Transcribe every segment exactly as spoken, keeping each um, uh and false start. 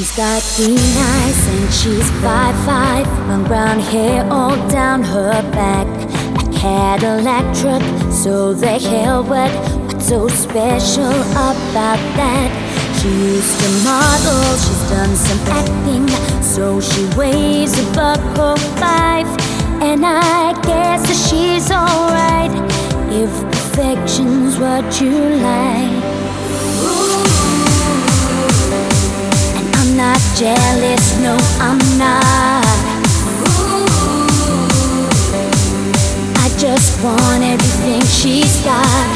Got green eyes and she's five five, long brown hair all down her back. A Cadillac truck, so the hell what? What's so special about that? She used to model, she's done some acting, so she weighs a buck or five. And I guess that she's alright if perfection's what you like. Not jealous, no, I'm not. I just want everything she's got.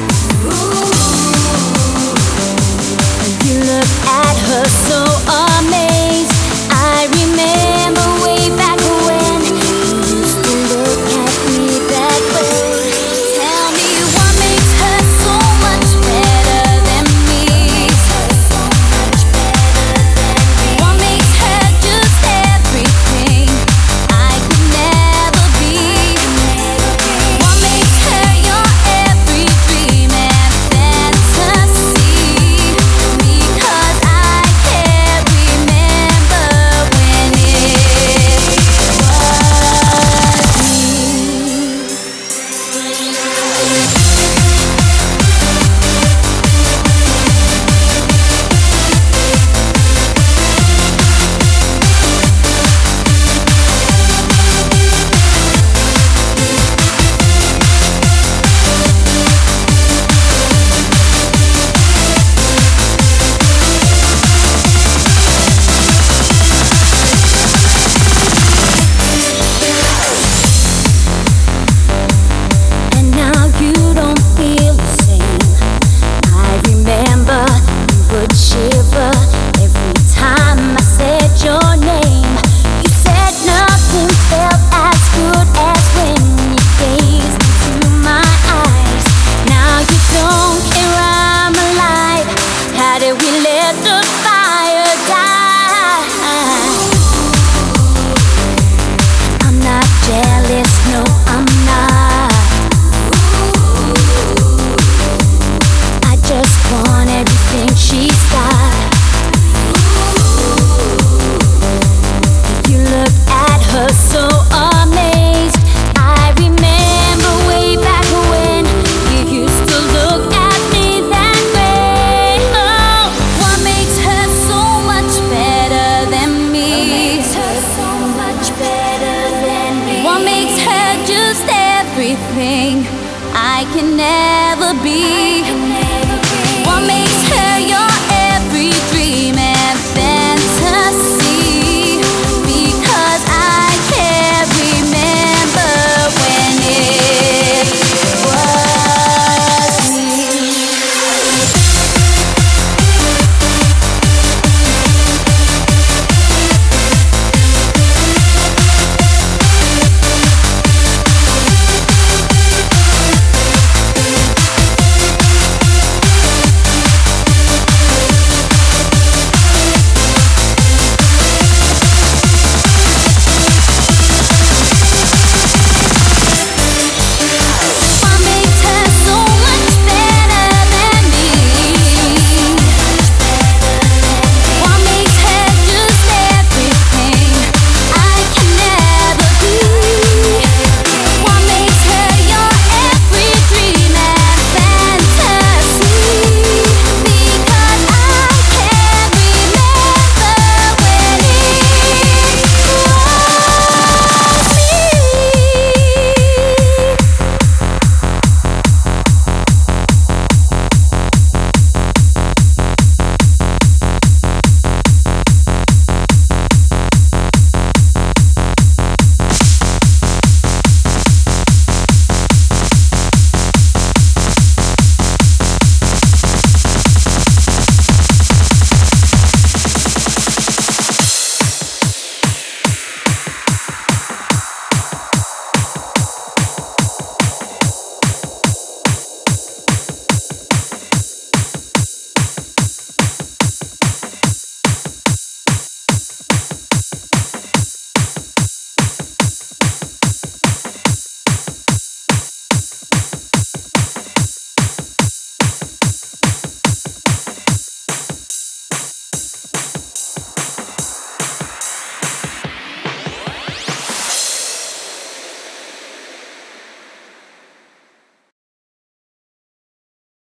And you look at her so amazed. I remember way back when you used to look at me that way. Tell me what makes her so much better than me. Everything I can never be.